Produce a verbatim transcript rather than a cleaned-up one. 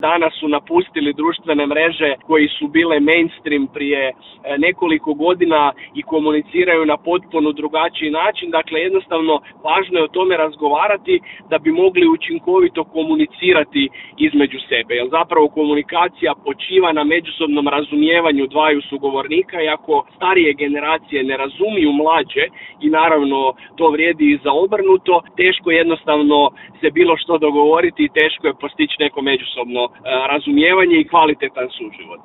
danas su napustili društvene mreže koji su bile mainstream prije nekoliko godina i komuniciraju na potpuno drugačiji način. Dakle, jednostavno važno je o tome razgovarati da bi mogli učinkovito komunicirati između sebe. Jer zapravo komunikacija počiva na međusobnom razumijevanju dvaju sugovornika i ako starije generacije ne razumiju mlađe i naravno to vrijedi i za obrnuto, teško jednostavno se bilo što dogovoriti i teško je postići neko međusobno razumijevanje i kvalitetan suživot.